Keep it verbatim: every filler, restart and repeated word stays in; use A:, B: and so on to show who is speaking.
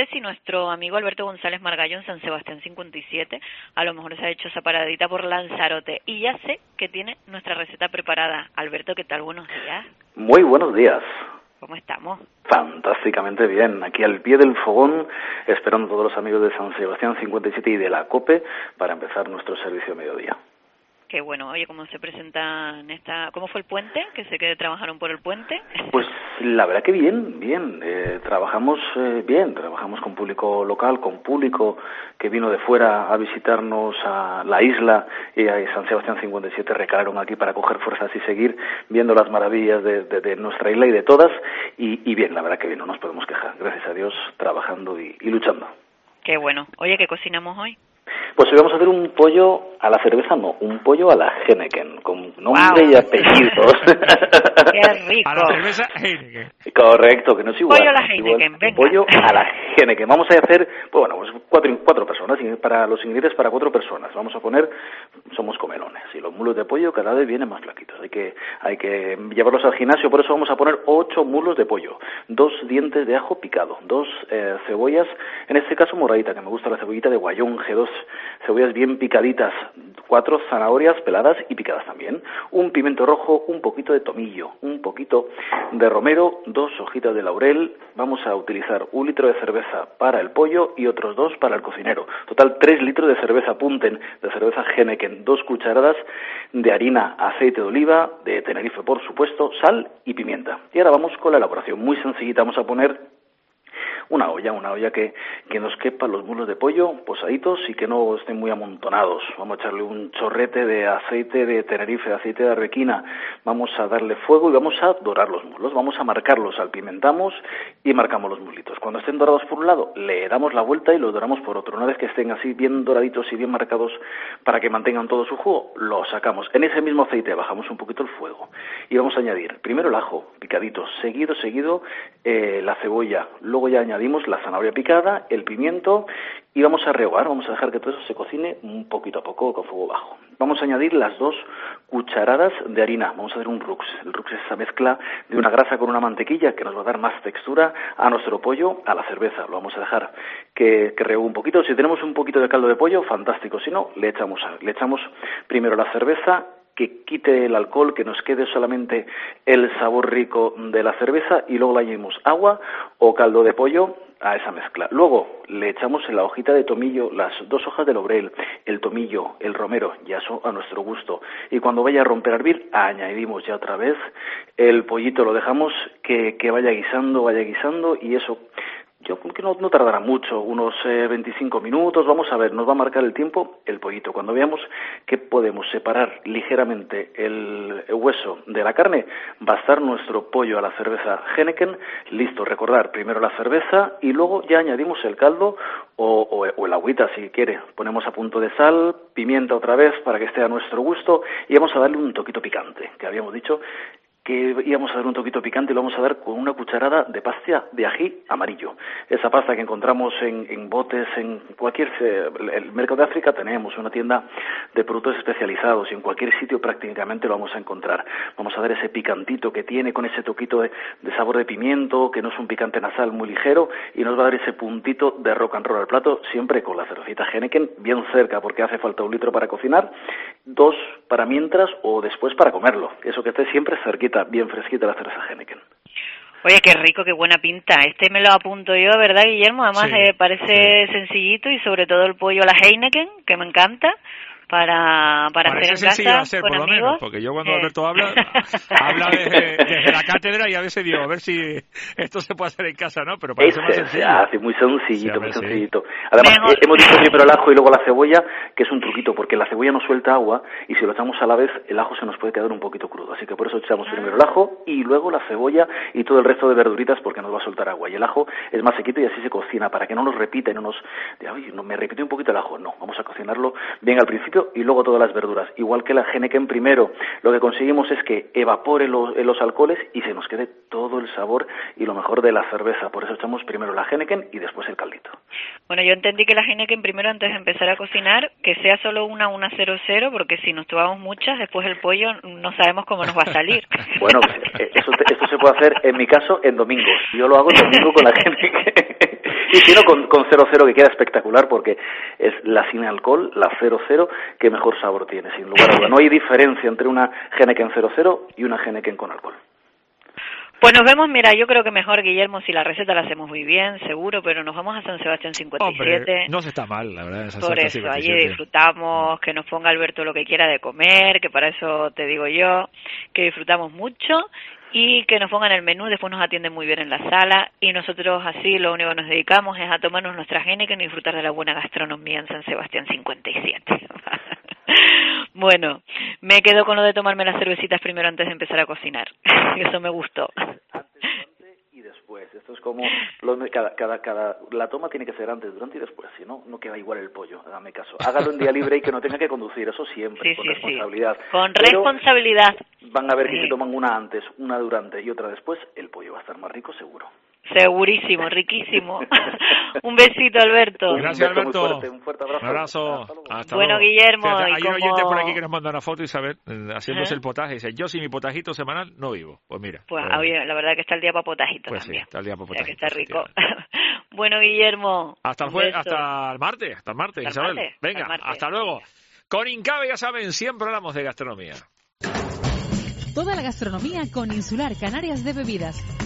A: sé si nuestro amigo Alberto González Margallo en San Sebastián cincuenta y siete a lo mejor se ha hecho esa paradita por Lanzarote. Y ya sé que tiene nuestra receta preparada. Alberto, ¿qué tal? Buenos días.
B: Muy buenos días.
A: ¿Cómo estamos?
B: Fantásticamente bien. Aquí al pie del fogón, esperando a todos los amigos de San Sebastián cincuenta y siete y de la COPE para empezar nuestro servicio de mediodía.
A: Qué bueno. Oye, ¿cómo se presenta en esta... ¿Cómo fue el puente? ¿Que sé que trabajaron por el puente?
B: Pues la verdad que bien, bien. Eh, trabajamos eh, bien, trabajamos con público local, con público que vino de fuera a visitarnos a la isla y a San Sebastián cincuenta y siete recalaron aquí para coger fuerzas y seguir viendo las maravillas de, de, de nuestra isla y de todas. Y, y bien, la verdad que bien, no nos podemos quejar. Gracias a Dios, trabajando y, y luchando.
A: Qué bueno. Oye, ¿qué cocinamos hoy?
B: Pues hoy vamos a hacer un pollo a la cerveza, no, un pollo a la Heineken, con nombre
A: wow.
B: y apellidos.
A: ¡Qué rico!
C: A la cerveza Heineken.
B: Correcto, que no es igual.
A: Pollo a la Heineken, venga.
B: Pollo a la Heineken. Vamos a hacer, pues bueno, pues cuatro, cuatro personas, y para los ingredientes para cuatro personas. Vamos a poner, somos comelones, y los mulos de pollo cada vez vienen más flaquitos. Hay que, hay que llevarlos al gimnasio, por eso vamos a poner ocho mulos de pollo, dos dientes de ajo picado, dos eh, cebollas, en este caso moradita, que me gusta la cebollita de Guayonje, dos cebollas bien picaditas, cuatro zanahorias peladas y picadas también, un pimiento rojo, un poquito de tomillo, un poquito de romero, dos hojitas de laurel. Vamos a utilizar un litro de cerveza para el pollo y otros dos para el cocinero. Total, tres litros de cerveza, apunten, de cerveza Heineken, dos cucharadas de harina, aceite de oliva, de Tenerife por supuesto, sal y pimienta. Y ahora vamos con la elaboración, muy sencillita. Vamos a poner una olla, una olla que, que nos quepa los mulos de pollo posaditos y que no estén muy amontonados. Vamos a echarle un chorrete de aceite de Tenerife, aceite de arbequina. Vamos a darle fuego y vamos a dorar los mulos. Vamos a marcarlos, salpimentamos y marcamos los muslitos. Cuando estén dorados por un lado, le damos la vuelta y los doramos por otro. Una vez que estén así bien doraditos y bien marcados para que mantengan todo su jugo, los sacamos. En ese mismo aceite bajamos un poquito el fuego y vamos a añadir primero el ajo picadito, seguido, seguido eh, la cebolla, luego ya añadimos Añadimos la zanahoria picada, el pimiento y vamos a rehogar, vamos a dejar que todo eso se cocine un poquito a poco con fuego bajo. Vamos a añadir las dos cucharadas de harina, vamos a hacer un rux. El rux es esa mezcla de una grasa con una mantequilla que nos va a dar más textura a nuestro pollo, a la cerveza. Lo vamos a dejar que, que rehogue un poquito. Si tenemos un poquito de caldo de pollo, fantástico. Si no, le echamos, le echamos primero la cerveza, que quite el alcohol, que nos quede solamente el sabor rico de la cerveza y luego le añadimos agua o caldo de pollo a esa mezcla. Luego le echamos en la hojita de tomillo, las dos hojas de laurel, el tomillo, el romero, ya eso a nuestro gusto. Y cuando vaya a romper a hervir, añadimos ya otra vez el pollito, lo dejamos que, que vaya guisando, vaya guisando y eso... Yo creo que no, no tardará mucho, unos eh, veinticinco minutos, vamos a ver, nos va a marcar el tiempo el pollito. Cuando veamos que podemos separar ligeramente el, el hueso de la carne, va a estar nuestro pollo a la cerveza Heineken listo. Recordar, primero la cerveza y luego ya añadimos el caldo o, o, o el agüita si quiere. Ponemos a punto de sal, pimienta otra vez para que esté a nuestro gusto y vamos a darle un toquito picante, que habíamos dicho que íbamos a dar un toquito picante y lo vamos a dar con una cucharada de pasta de ají amarillo. Esa pasta que encontramos en, en botes, en cualquier... El mercado de África tenemos una tienda de productos especializados y en cualquier sitio prácticamente lo vamos a encontrar. Vamos a dar ese picantito que tiene con ese toquito de, de sabor de pimiento, que no es un picante nasal muy ligero y nos va a dar ese puntito de rock and roll al plato, siempre con la cervecita Heineken bien cerca porque hace falta un litro para cocinar, dos para mientras o después para comerlo. Eso que esté siempre cerquita, bien fresquita la cerveza Heineken.
A: Oye, qué rico, qué buena pinta. Este me lo apunto yo, ¿verdad, Guillermo? Además,
C: sí,
A: eh, parece
C: sí.
A: sencillito y sobre todo el pollo a la Heineken, que me encanta, para, para hacer en casa
C: hacer,
A: con
C: por
A: amigos.
C: Lo menos, porque yo cuando
A: eh.
C: Alberto habla, habla desde, desde la cátedra y a veces digo, a ver si esto se puede hacer en casa, ¿no? Pero parece más sencillo.
B: Se hace muy sencillito,
C: sí,
B: muy
C: sí.
B: sencillito. Además,
A: Mejor.
B: hemos dicho primero el ajo y luego la cebolla, que es un truquito, porque la cebolla no suelta agua y si lo echamos a la vez, el ajo se nos puede quedar un poquito crudo. Así que por eso echamos primero el ajo y luego la cebolla y todo el resto de verduritas porque nos va a soltar agua. Y el ajo es más sequito y así se cocina, para que no nos repita y no nos... Ay, no, me repite un poquito el ajo. No, vamos a cocinarlo bien al principio y luego todas las verduras. Igual que la Heineken primero, lo que conseguimos es que evapore los, los alcoholes y se nos quede todo el sabor y lo mejor de la cerveza. Por eso echamos primero la Heineken y después el caldito.
A: Bueno, yo entendí que la Heineken primero, antes de empezar a cocinar, que sea solo una, una cero cero, porque si nos tomamos muchas, después el pollo no sabemos cómo nos va a salir.
B: Bueno, eso, esto se puede hacer, en mi caso, en domingos. Yo lo hago en domingo con la Heineken. Sí, sí, no, con, con cero cero, que queda espectacular, porque es la sin alcohol, la cero cero, que mejor sabor tiene, sin lugar a duda. No hay diferencia entre una Heineken cero cero y una Heineken con alcohol.
A: Pues nos vemos, mira, yo creo que mejor, Guillermo, si la receta la hacemos muy bien, seguro, pero nos vamos a San Sebastián cincuenta y siete.
C: Hombre, no se está mal, la verdad. San
A: Por eso,
C: cincuenta y siete.
A: allí disfrutamos, que nos ponga Alberto lo que quiera de comer, que para eso te digo yo, que disfrutamos mucho y que nos pongan el menú, después nos atienden muy bien en la sala y nosotros así lo único que nos dedicamos es a tomarnos nuestra Heineken y disfrutar de la buena gastronomía en San Sebastián cincuenta y siete. Bueno, me quedo con lo de tomarme las cervecitas primero antes de empezar a cocinar. Eso me gustó.
B: Antes, durante y después. Esto es como lo, cada, cada, cada la toma tiene que ser antes, durante y después. Si no, no queda igual el pollo. Dame caso. Hágalo en día libre y que no tenga que conducir. Eso siempre,
A: sí,
B: con
A: sí,
B: responsabilidad.
A: Sí. Con
B: Pero
A: responsabilidad.
B: Van a ver que
A: sí.
B: si toman una antes, una durante y otra después, el pollo va a estar más rico, seguro.
A: Segurísimo, riquísimo. Un besito, Alberto.
C: Gracias,
B: un beso
C: Alberto.
B: Muy fuerte, un fuerte abrazo.
C: Un abrazo.
B: Hasta
C: Hasta
A: bueno,
C: luego.
A: Guillermo.
C: Fíjate,
A: y
C: hay
A: como...
C: un oyente por aquí que nos manda una foto, Isabel, haciéndose
A: ¿Eh?
C: el potaje. Dice, yo sin mi potajito semanal no vivo. Pues mira.
A: Pues,
C: pues,
A: oye, la verdad que está el día para potajito
C: pues
A: también.
C: sí, está el día para potajito.
A: O sea que está rico. Bueno, Guillermo.
C: Hasta el, jue- hasta el martes, hasta el martes,
A: hasta el
C: Isabel.
A: martes,
C: Venga,
A: hasta, el martes.
C: hasta luego. Con Incabe, ya saben, siempre hablamos de gastronomía.
D: Toda la gastronomía con Insular Canarias de Bebidas.